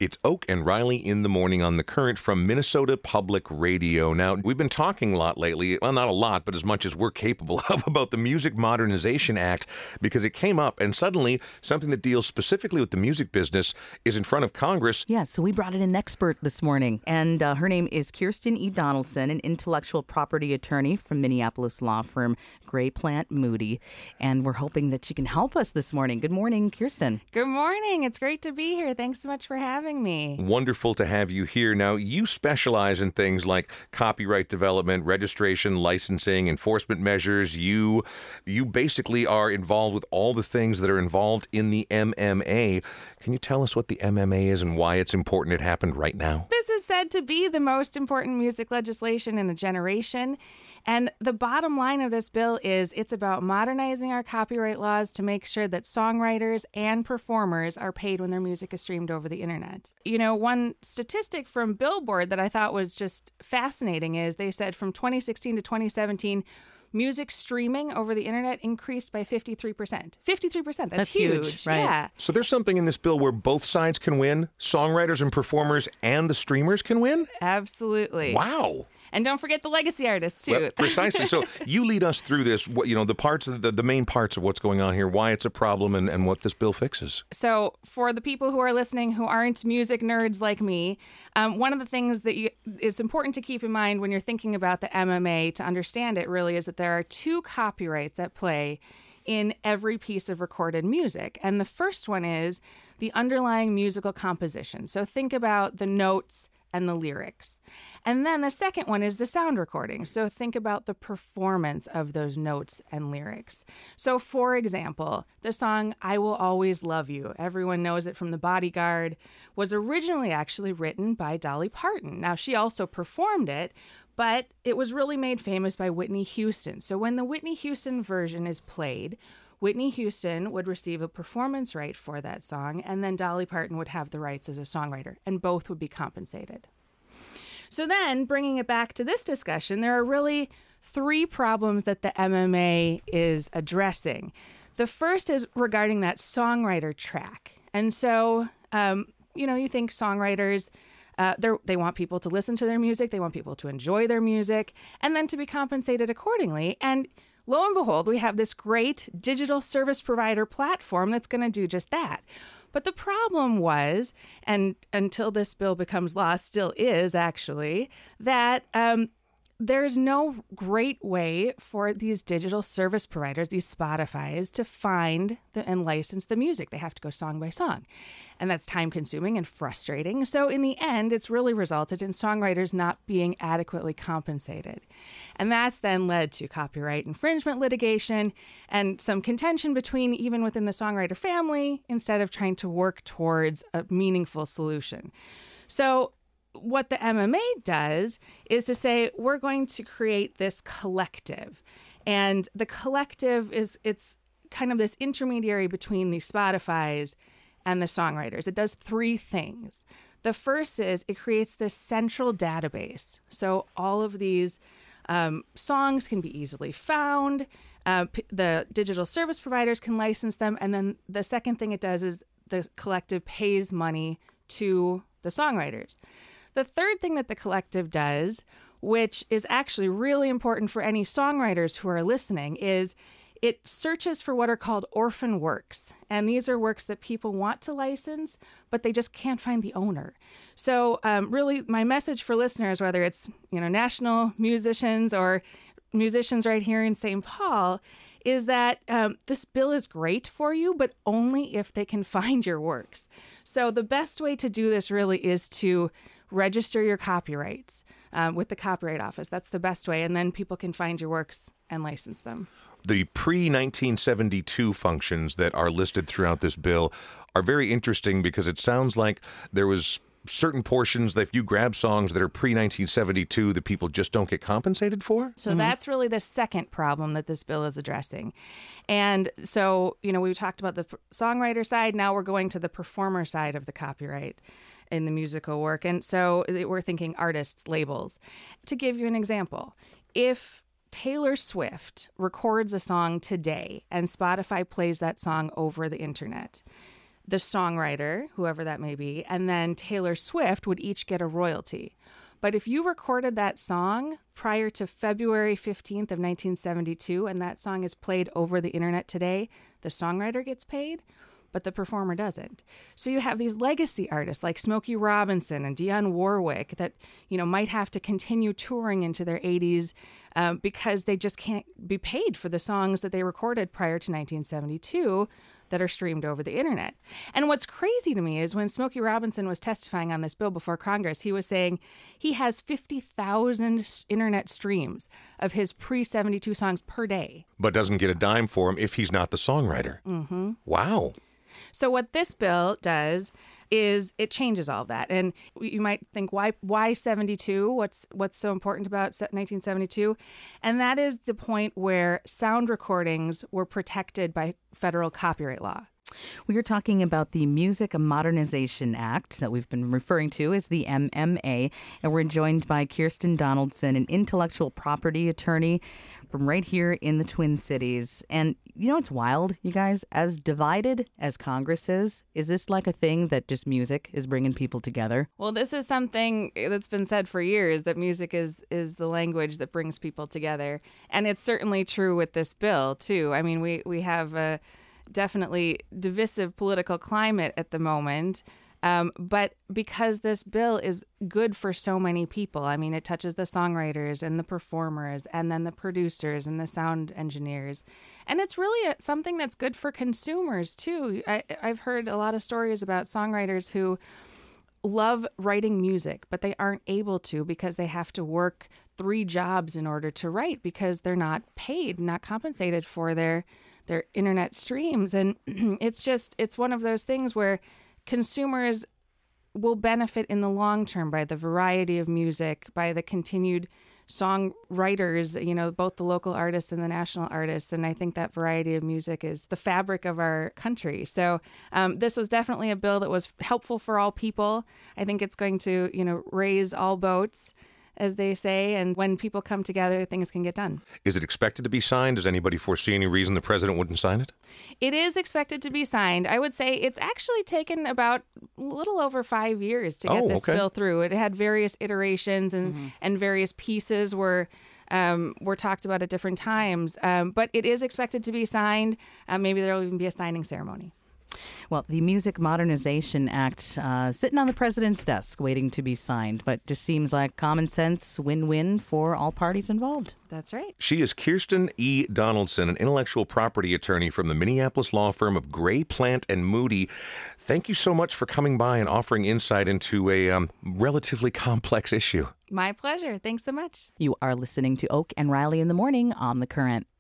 It's Oak and Riley in the morning on The Current from Minnesota Public Radio. Now, we've been talking a lot lately, well, not a lot, but as much as we're capable of, about the Music Modernization Act, because it came up and suddenly something that deals specifically with the music business is in front of Congress. Yeah, so we brought in an expert this morning, and her name is Kirsten E. Donaldson, an intellectual property attorney from Minneapolis law firm Gray Plant Moody, and we're hoping that she can help us this morning. Good morning, Kirsten. Good morning. It's great to be here. Thanks so much for having me. Wonderful to have you here. Now, you specialize in things like copyright development, registration, licensing, enforcement measures. You basically are involved with all the things that are involved in the MMA. Can you tell us what the MMA is and why it's important it happened right now? This is said to be the most important music legislation in a generation. And the bottom line of this bill is it's about modernizing our copyright laws to make sure that songwriters and performers are paid when their music is streamed over the internet. You know, one statistic from Billboard that I thought was just fascinating is they said from 2016 to 2017, music streaming over the internet increased by 53%. 53%. That's huge. Right? Yeah. So there's something in this bill where both sides can win, songwriters and performers and the streamers can win? Absolutely. Wow. And don't forget the legacy artists, too. Well, precisely. So you lead us through this, the parts of the main parts of what's going on here, why it's a problem and what this bill fixes. So for the people who are listening who aren't music nerds like me, one of the things that is important to keep in mind when you're thinking about the MMA to understand it really is that there are two copyrights at play in every piece of recorded music. And the first one is the underlying musical composition. So think about the notes and the lyrics. And then the second one is the sound recording. So think about the performance of those notes and lyrics. So for example, the song I Will Always Love You, everyone knows it from The Bodyguard, was originally actually written by Dolly Parton. Now, she also performed it, but it was really made famous by Whitney Houston. So when the Whitney Houston version is played, Whitney Houston would receive a performance right for that song, and then Dolly Parton would have the rights as a songwriter, and both would be compensated. So then, bringing it back to this discussion, there are really three problems that the MMA is addressing. The first is regarding that songwriter track. And so, you think songwriters, they want people to listen to their music, they want people to enjoy their music, and then to be compensated accordingly. And lo and behold, we have this great digital service provider platform that's going to do just that. But the problem was, and until this bill becomes law, still is actually, that there's no great way for these digital service providers, these Spotifys, to find and license the music. They have to go song by song. And that's time consuming and frustrating. So in the end, it's really resulted in songwriters not being adequately compensated. And that's then led to copyright infringement litigation and some contention even within the songwriter family, instead of trying to work towards a meaningful solution. So what the MMA does is to say, we're going to create this collective. And the collective it's kind of this intermediary between the Spotifys and the songwriters. It does three things. The first is it creates this central database. So all of these songs can be easily found. The digital service providers can license them. And then the second thing it does is the collective pays money to the songwriters. The third thing that the collective does, which is actually really important for any songwriters who are listening, is it searches for what are called orphan works. And these are works that people want to license, but they just can't find the owner. So really, my message for listeners, whether it's national musicians or musicians right here in St. Paul, is that this bill is great for you, but only if they can find your works. So the best way to do this really is to register your copyrights with the Copyright Office. That's the best way. And then people can find your works and license them. The pre-1972 functions that are listed throughout this bill are very interesting because it sounds like there was certain portions that if you grab songs that are pre-1972 that people just don't get compensated for? So that's really the second problem that this bill is addressing. And so, we talked about the songwriter side. Now we're going to the performer side of the copyright in the musical work. And so we're thinking artists, labels. To give you an example, if Taylor Swift records a song today and Spotify plays that song over the internet, the songwriter, whoever that may be, and then Taylor Swift would each get a royalty. But if you recorded that song prior to February 15th of 1972, and that song is played over the internet today, the songwriter gets paid, but the performer doesn't. So you have these legacy artists like Smokey Robinson and Dionne Warwick that, might have to continue touring into their 80s because they just can't be paid for the songs that they recorded prior to 1972 that are streamed over the internet. And what's crazy to me is when Smokey Robinson was testifying on this bill before Congress, he was saying he has 50,000 internet streams of his pre-72 songs per day. But doesn't get a dime for him if he's not the songwriter. Mm-hmm. Wow. So what this bill does is it changes all that. And you might think, why 72? What's so important about 1972? And that is the point where sound recordings were protected by federal copyright law. We are talking about the Music Modernization Act that we've been referring to as the MMA, and we're joined by Kirsten Donaldson, an intellectual property attorney from right here in the Twin Cities. And it's wild, you guys, as divided as Congress is this like a thing that just music is bringing people together? Well, this is something that's been said for years, that music is the language that brings people together. And it's certainly true with this bill, too. I mean, we have a definitely divisive political climate at the moment. But because this bill is good for so many people, I mean, it touches the songwriters and the performers and then the producers and the sound engineers. And it's really something that's good for consumers, too. I've heard a lot of stories about songwriters who love writing music, but they aren't able to because they have to work 3 jobs in order to write because they're not paid, not compensated for their internet streams. And it's one of those things where consumers will benefit in the long term by the variety of music, by the continued songwriters, both the local artists and the national artists. And I think that variety of music is the fabric of our country. So this was definitely a bill that was helpful for all people. I think it's going to, raise all boats, as they say, and when people come together, things can get done. Is it expected to be signed? Does anybody foresee any reason the president wouldn't sign it? It is expected to be signed. I would say it's actually taken about a little over 5 years to get this bill through. It had various iterations and various pieces were talked about at different times. But it is expected to be signed. Maybe there will even be a signing ceremony. Well, the Music Modernization Act sitting on the president's desk waiting to be signed, but just seems like common sense win-win for all parties involved. That's right. She is Kirsten E. Donaldson, an intellectual property attorney from the Minneapolis law firm of Gray, Plant, and Moody. Thank you so much for coming by and offering insight into a relatively complex issue. My pleasure. Thanks so much. You are listening to Oak and Riley in the Morning on The Current.